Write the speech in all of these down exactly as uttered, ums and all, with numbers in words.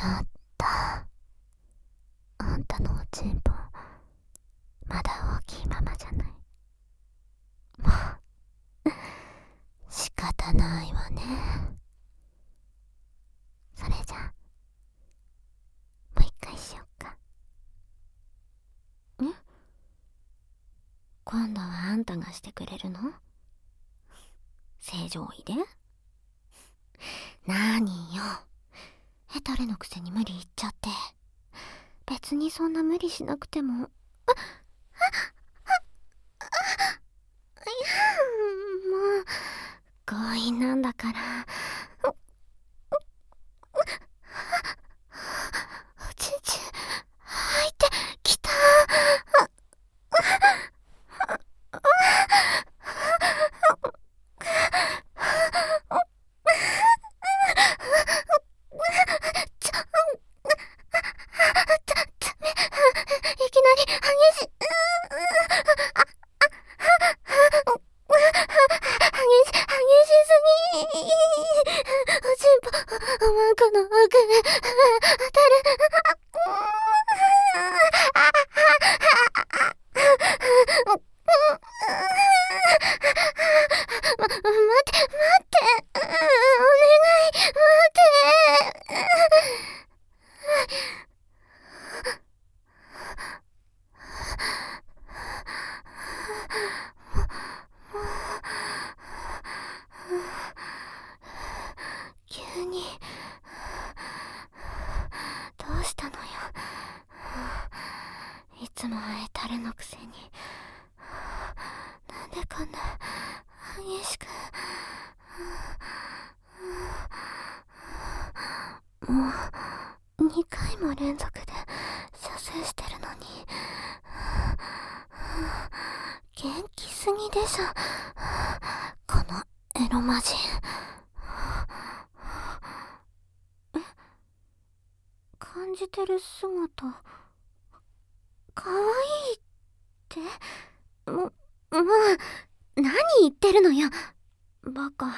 やった。あんたのおちんぽまだ大きいままじゃない。もう仕方ないわね。それじゃあもう一回しよっか。ん？今度はあんたがしてくれるの？正常位で？なーによ、ヘタレのくせに無理言っちゃって。別にそんな無理しなくても。あっあっあっあっ、いやもう強引なんだから。おちんちん入ってきた。急にどうしたのよ。いつもヘタレのくせになんでこんな激しく。もうにかいも連続で射精してるのに元気すぎでしょこのエロマジン。え、感じてる姿かわいいっても、もう何言ってるのよバカ。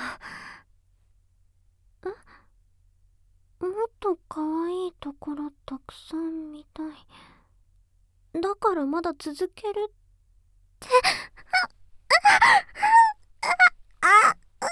え、もっとかわいいところたくさん見たい。だからまだ続けるってあ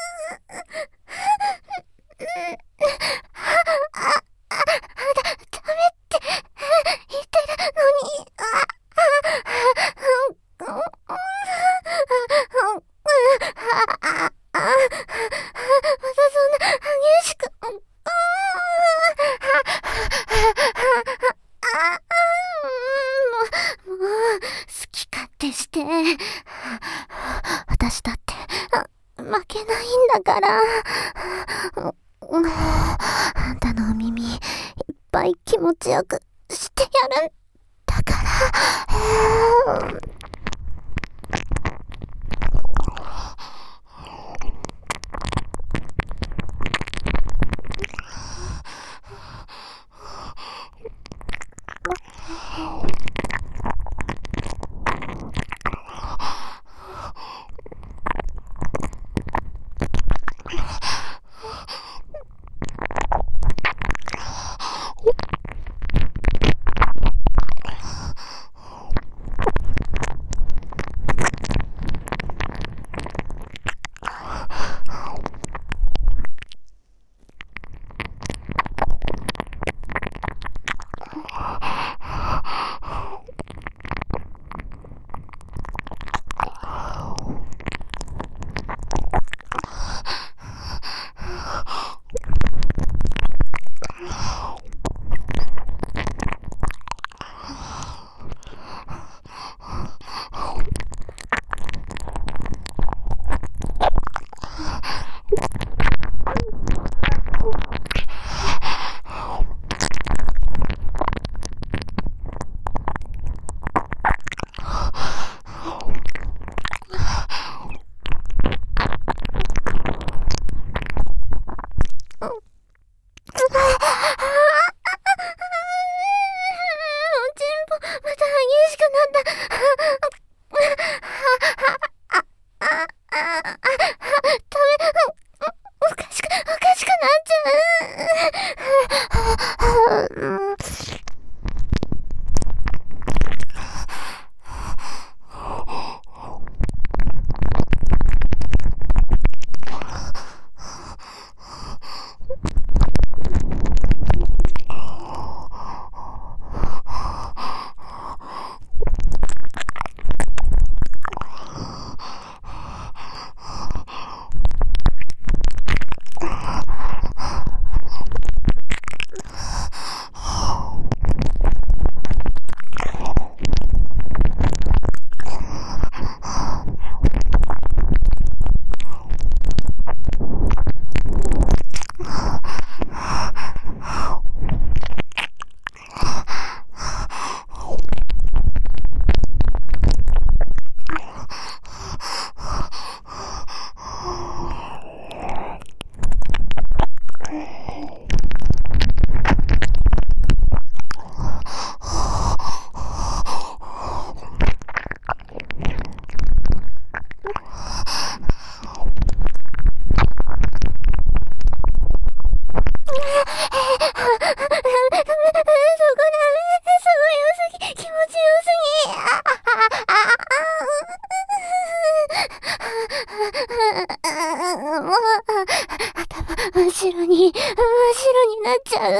して私だって負けないんだから。あんたのお耳いっぱい気持ちよくしてやるんだから。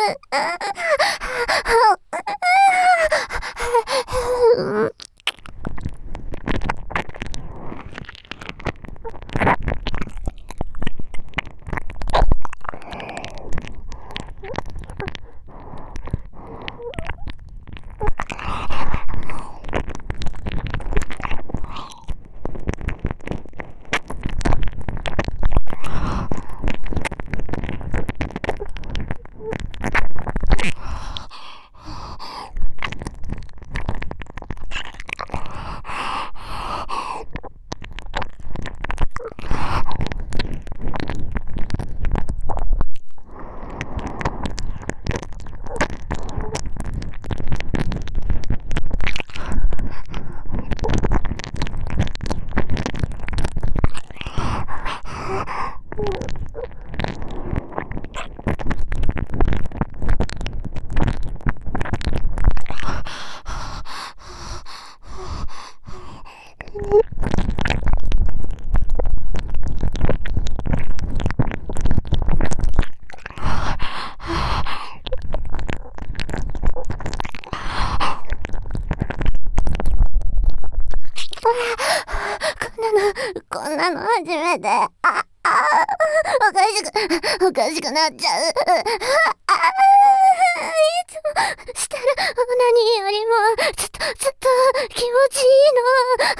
こんなの初めて。ああ、おかしく、おかしくなっちゃう。ああ、いつもしてるオナニーよりもずっとずっと気持ちいいの。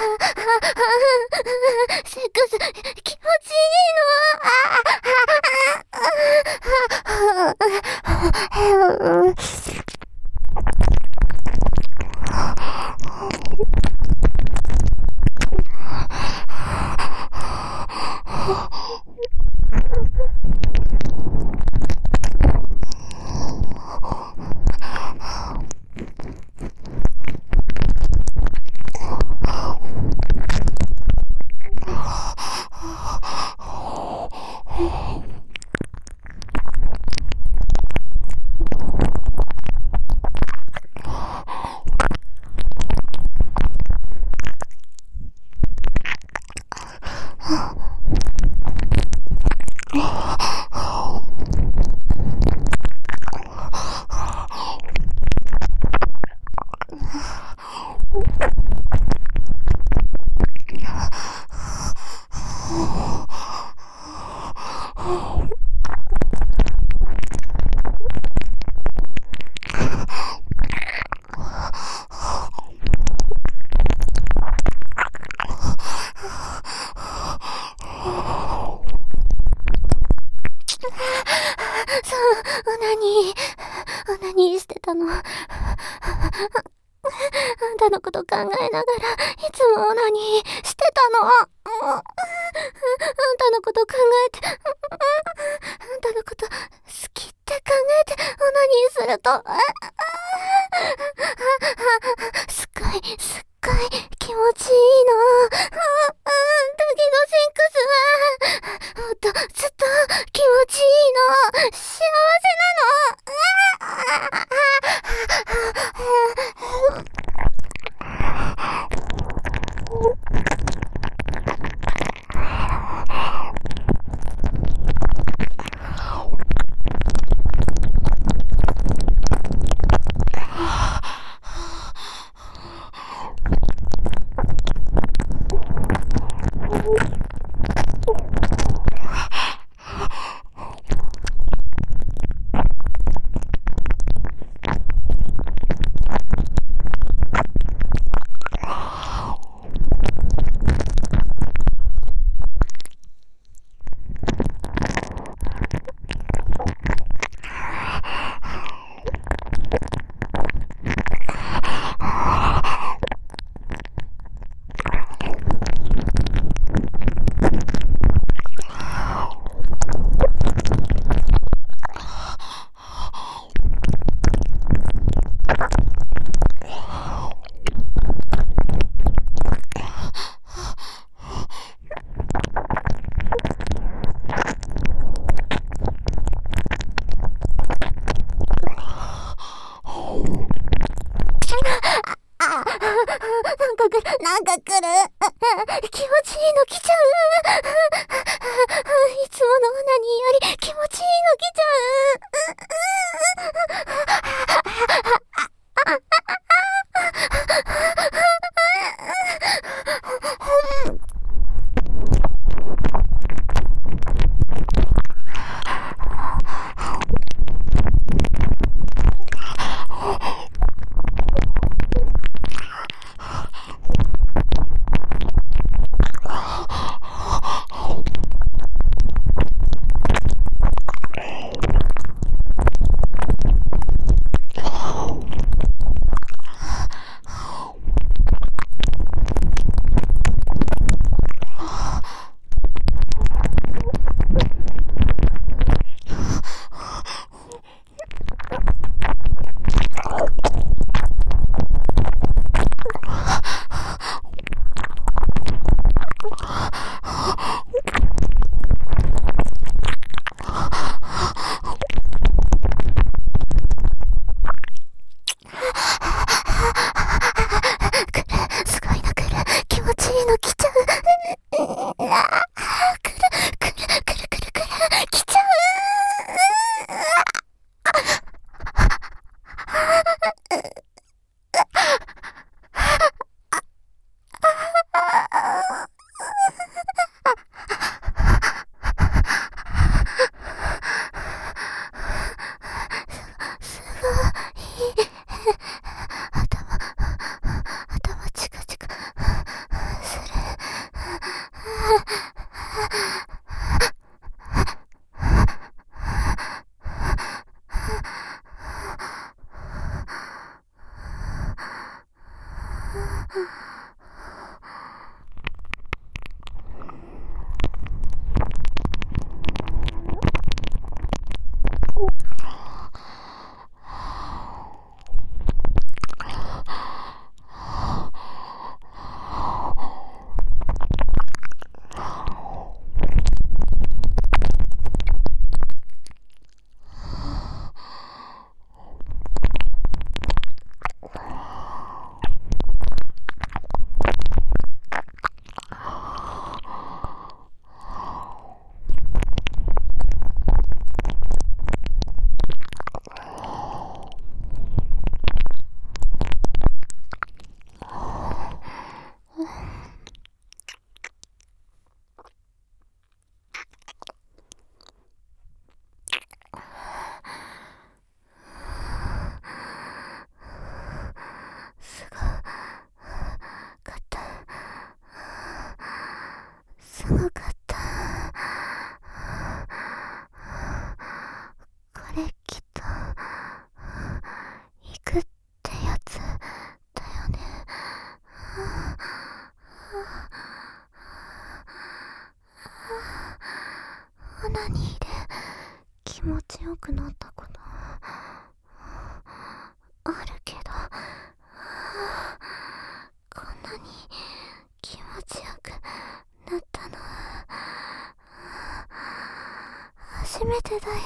セックス気持ちいいの。そう、オナニー、オナニーしてたの。あんたのこと考えながら、いつもオナニーしてたの。あんたのこと考えて、あんたのこと好きって考えてオナニーすると、すっごい、すっごい気持ちいいの。時のセックスは、もっとずっと気持ちいいの。幸せなの。なんか来る。気持ちいいの来ちゃう。いつものオナニーより気持ちいいの来ちゃう。 ナニーで気持ちよくなったことあるけど、こんなに気持ちよくなったの初めてだよ。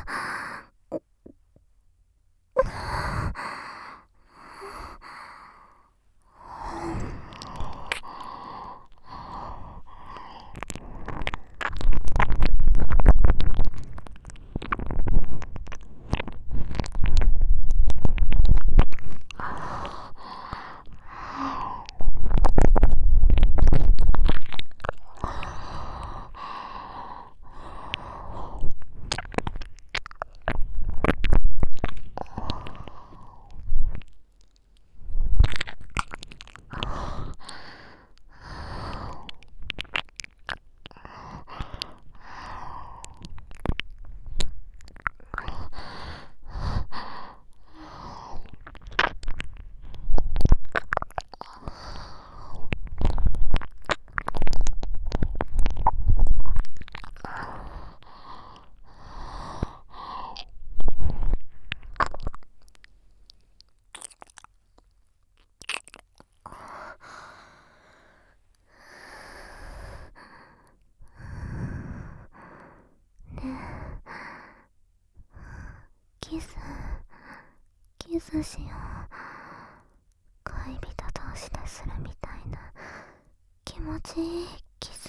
キスキスしよう。恋人同士でするみたいな気持ちいいキス。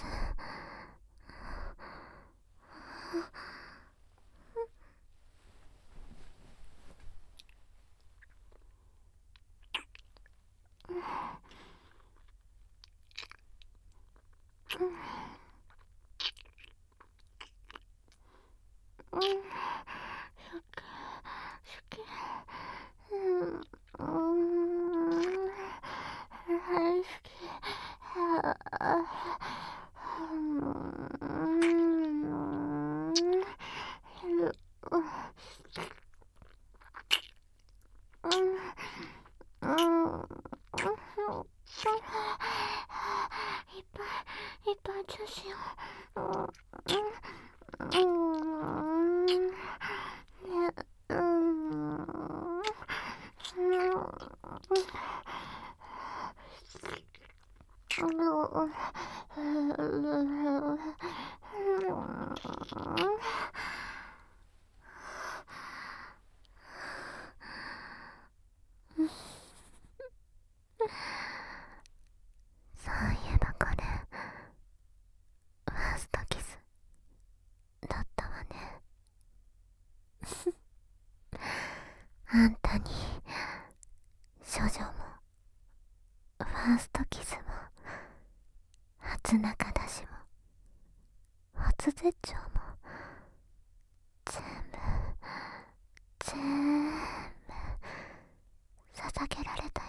うん、好き、好き、うん、うん、大好き、ああ、うん、うん、うん、いっぱいいっぱいチューしよう。うん、ね、うん、そういえばこれファーストキスだったわね。あんたに処女もファーストキスも初中出しも初絶頂も全部全部捧げられたよ。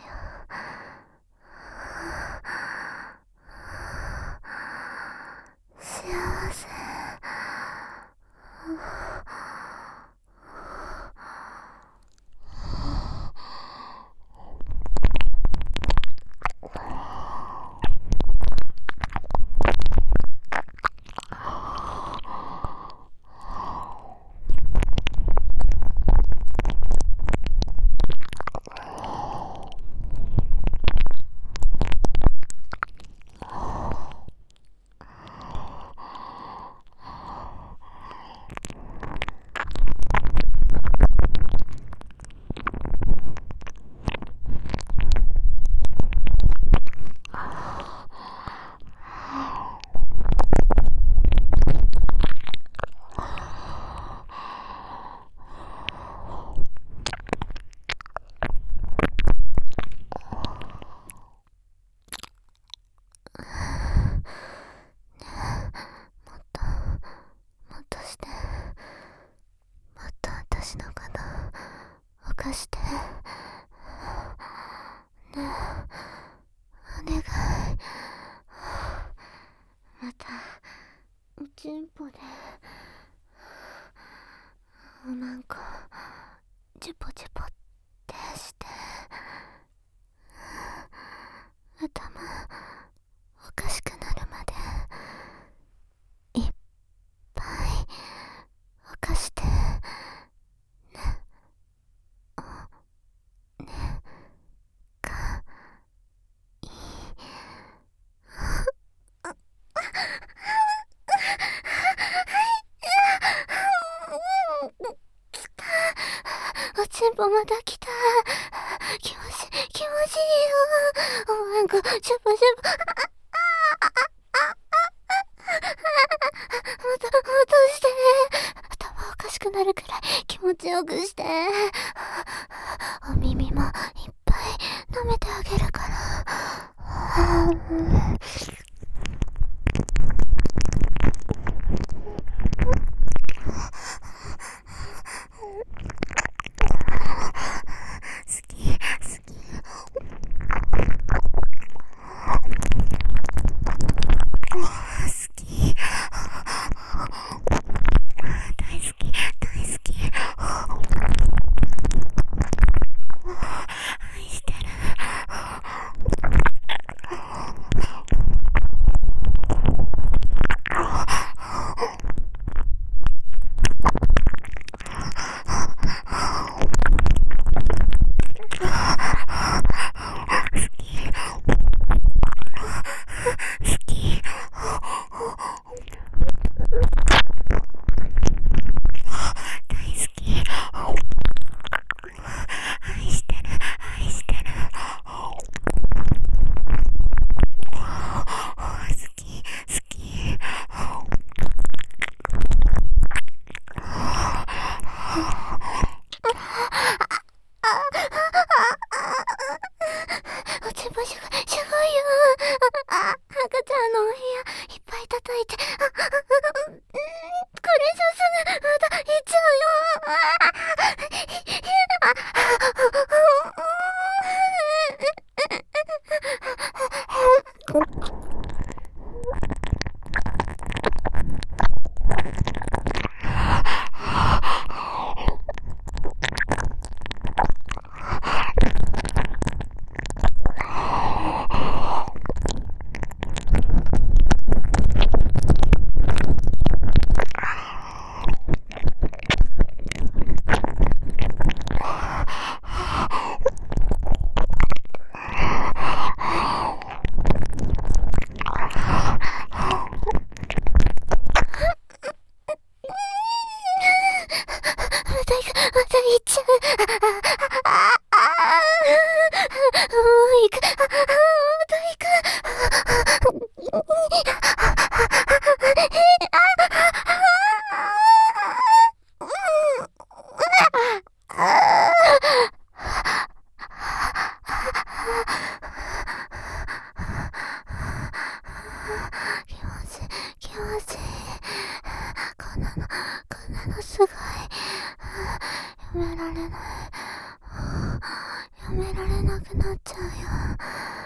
幸せ。もっとして、もっと私のこと犯して、ねえ、お願い。またチンポでおまんこチュポチュポってして頭おかしくなるまでいっぱい犯してね、おねかいおちんぽまた来た。気持ちいい、気持ちいいよ。おまんこチュポチュポ。また落として、頭おかしくなるくらい気持ちよくして、お耳もいっぱい舐めてあげるから。好き、好き。好き。大好き、大好き。 すごい。やめられない。やめられなくなっちゃうよ。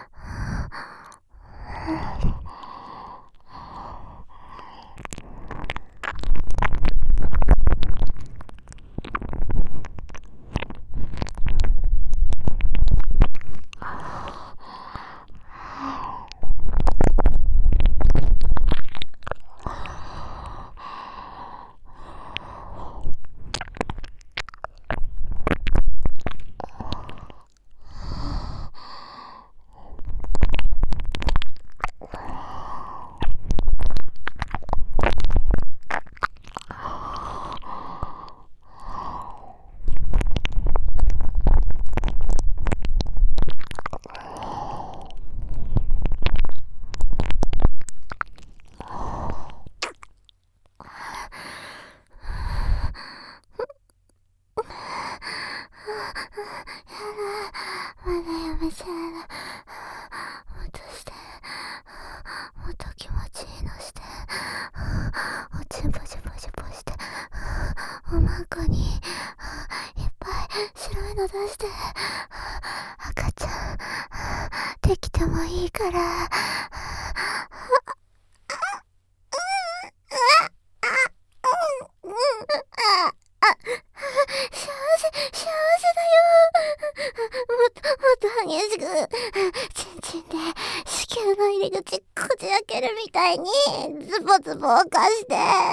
まだやめちゃうの。もっとして、もっと気持ちいいのして、おちんぽちぽちぽして、おまんこにいっぱい白いの出して、赤ちゃんできてもいいから。激しくチンチンで子宮の入り口こじ開けるみたいにズボズボ犯して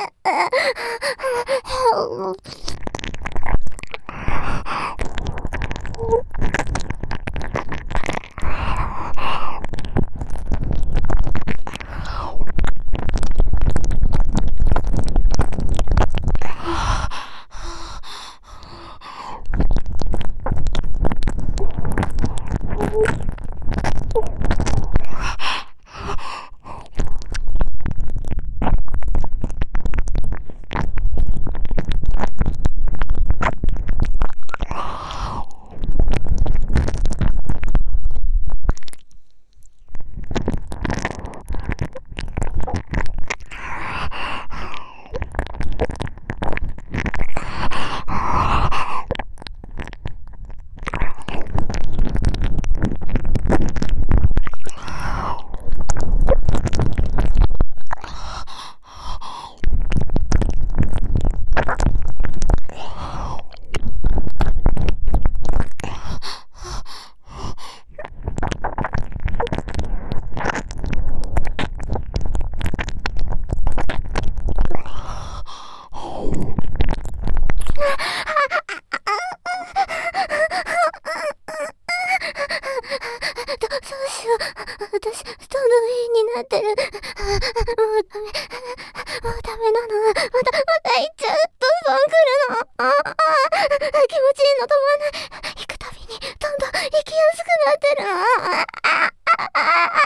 私、どんどん変になってる。もうダメ。もうダメなの。また、また行っちゃう。どんどん来るの。ああ、気持ちいいの止まんない。行くたびに、どんどん行きやすくなってる。ああ、ああ、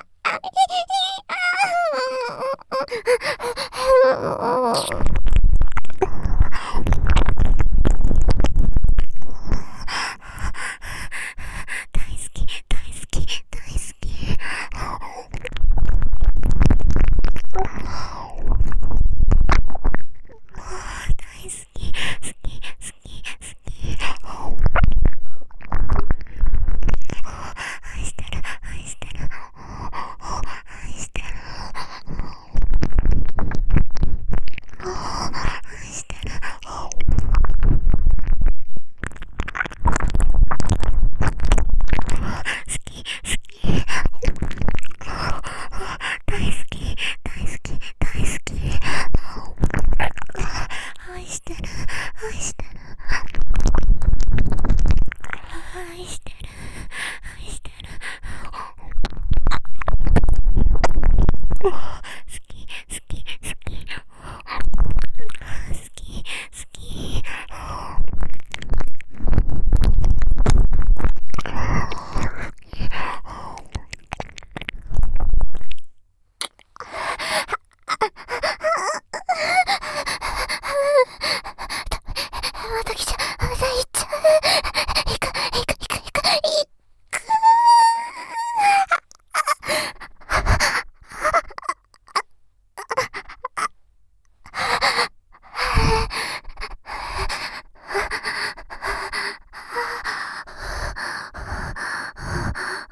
大好き、大好き、大好き。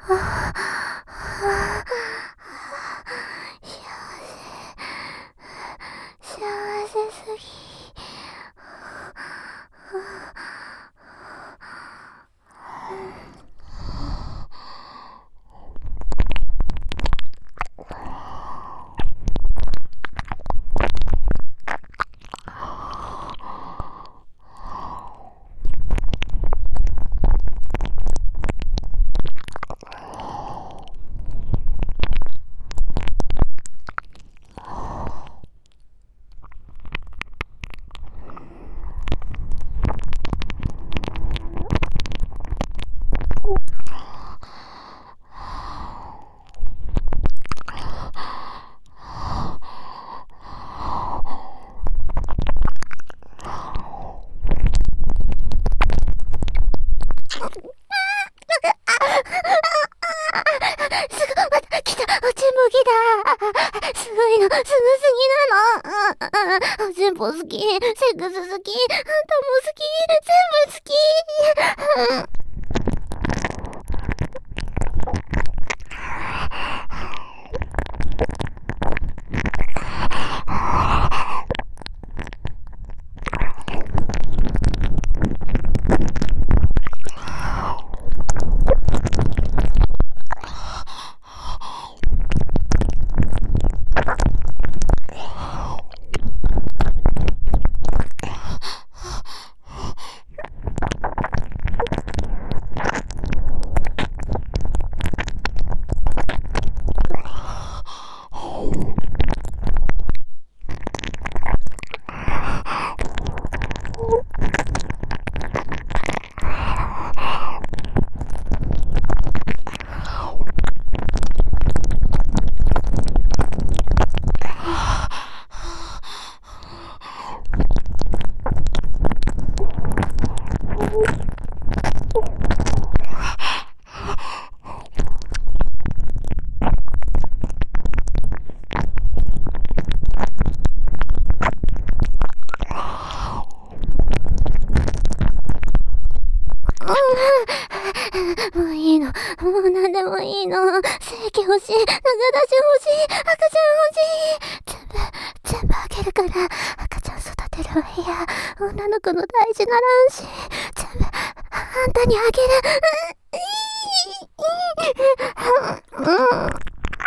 幸せすぎ。すごいの、すぐすぎなの。おちんぽ好き、セックス好き、あんたも好き、全部好き。うんもういいの。もう何でもいいの。精液欲しい。長出し欲しい。赤ちゃん欲しい。全部、全部あげるから。赤ちゃん育てるお部屋。女の子の大事な卵子。全部、あんたにあげる。うん。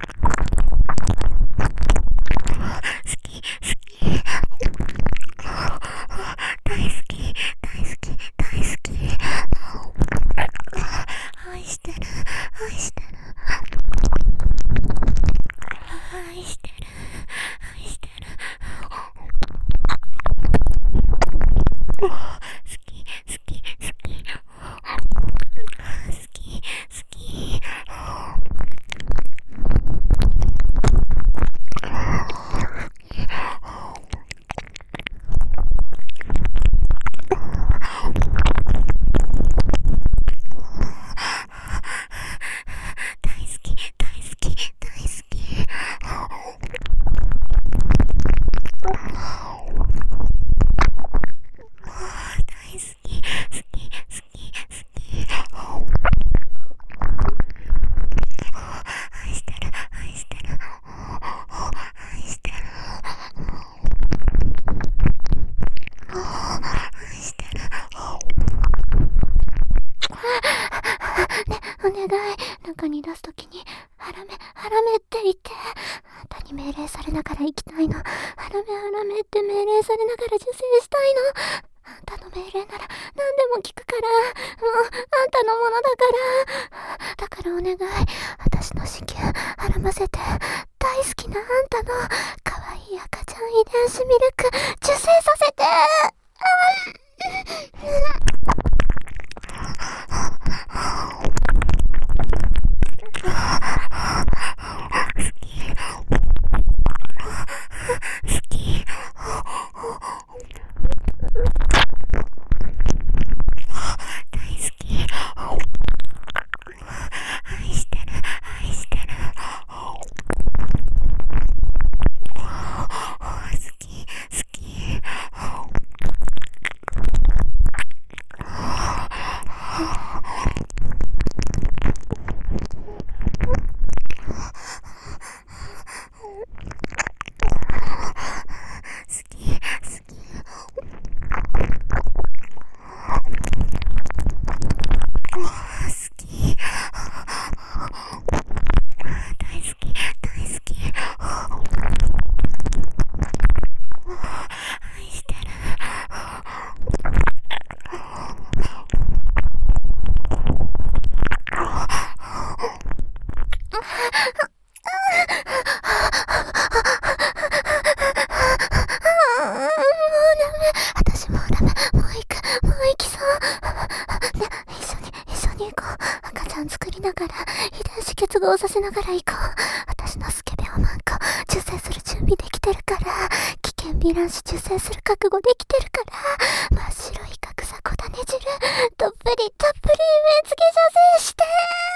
お願い、中に出すときに、ハラメ、ハラメって言って。あんたに命令されながら行きたいの。ハラメハラメって命令されながら受精したいの。あんたの命令なら何でも聞くから。もう、あんたのものだから。だからお願い、私の子宮、はらませて。大好きなあんたの、可愛い赤ちゃん遺伝子ミルク、受精させて。 行こう。赤ちゃん作りながら遺伝子結合させながら行こう。私のスケベをマンコ受精する準備できてるから、危険ヴィラン子受精する覚悟できてるから、真っ白い角さこだね汁どっぷりたっぷり植え付け女性して。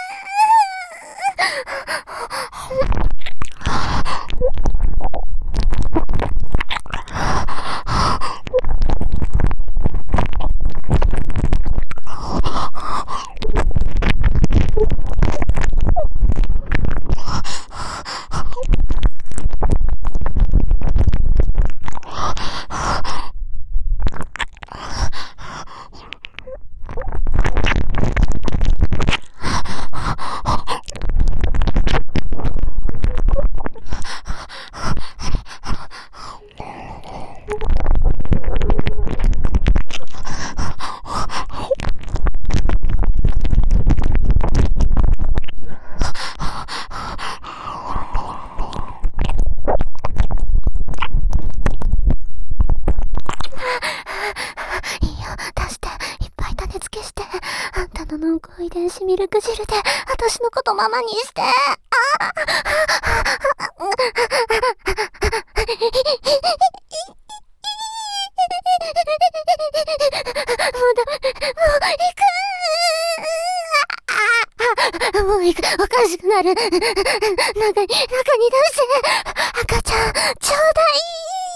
いいよ、出して、いっぱい種付けして、あんたの濃厚遺伝子ミルク汁で、私のことママにして。ああもうダメ、もう行く。もう行く、おかしくなる。中に、中に出して、赤ちゃん、ちょうだい。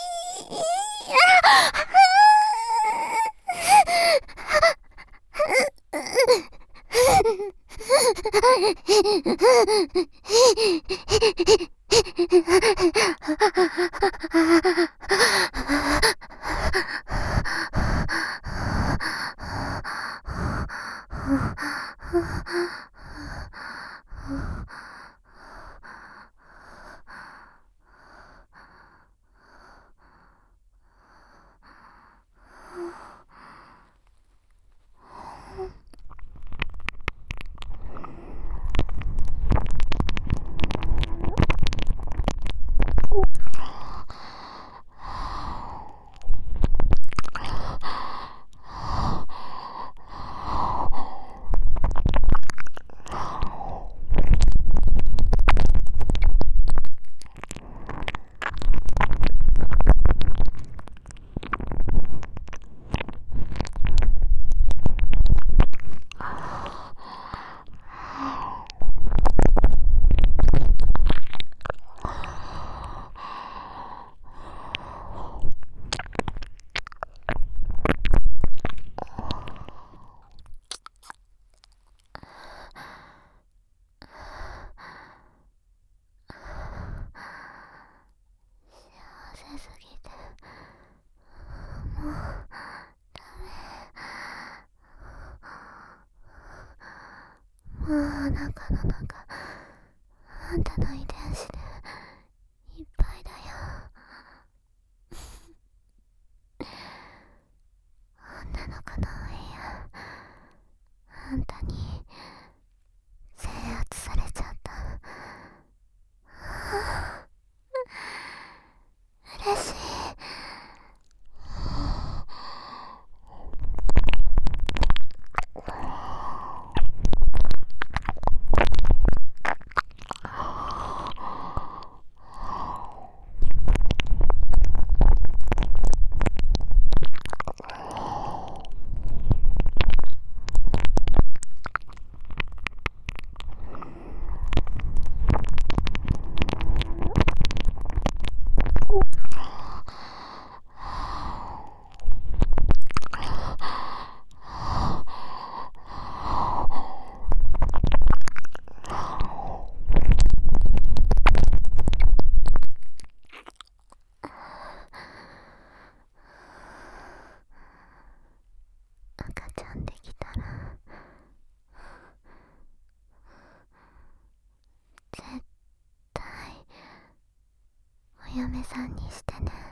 すぎてもうダメ。もうお腹の中あんたの遺伝子でいっぱいだよ。女の子の上やあんたに制圧されちゃった。嬉しい。赤ちゃんできたら絶対お嫁さんにしてね。